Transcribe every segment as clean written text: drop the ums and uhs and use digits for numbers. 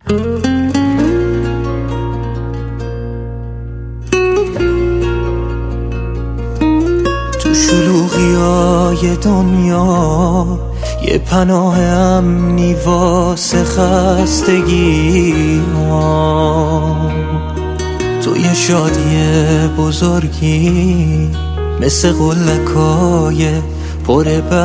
تو شلوغیای دنیا یه پناه امنی واسه خستگی ها، تو یه شادی بزرگی مثل قلکای پر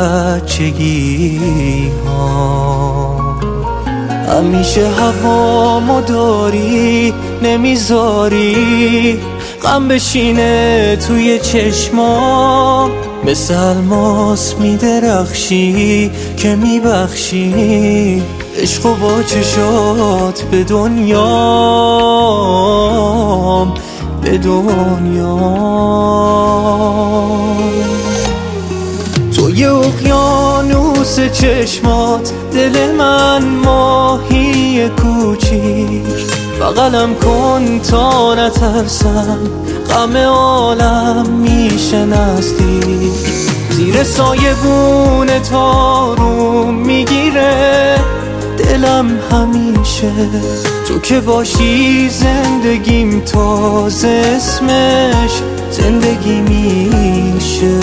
بچگی ها. همیشه هوامو داری نمیذاری غم بشینه توی چشما، مثل الماس میدرخشی که میبخشی عشقو با چشات به دنیام به دنیام. تو یه اقیانوس چشمات، دل من ماهی کوچیک، بغلم کن تا نترسم غم عالم میشه نزدیک. زیر سایبون تارو میگیره دلم همیشه، تو که باشی زندگیم تازه اسمش زندگی میشه.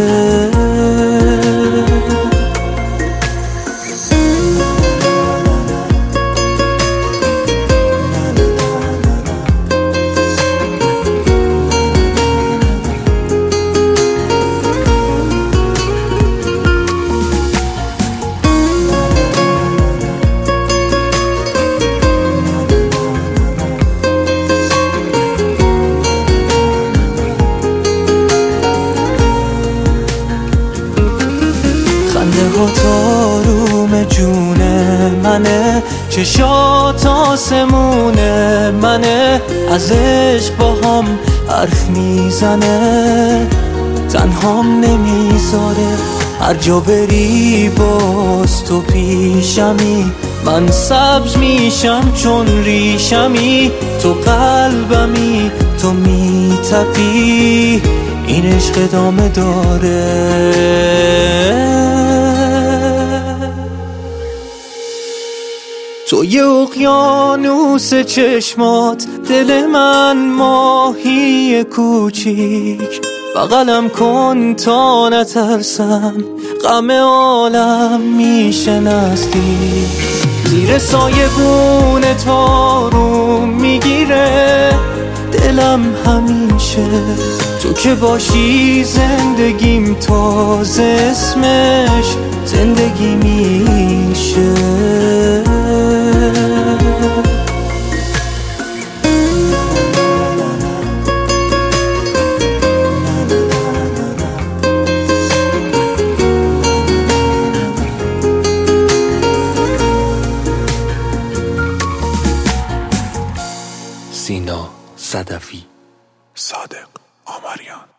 خنده ها تاروم جونه منه، چشات آسمونه منه، از عشق با هم حرف میزنه، تنهام نمیذاره. هر جا بری باز تو پیشمی، من سبز میشم چون ریشمی، تو قلبمی تو میتپی، این عشق ادامه داره. تو یه اقیانوس چشمات، دل من ماهی کوچیک، بغلم کن تا نترسم غم عالم میشه نزدیک. زیر سایبون تارو میگیره دلم همیشه، تو که باشی زندگیم تازه اسمش زندگی میشه. سینا صدفی، صادق آمریان.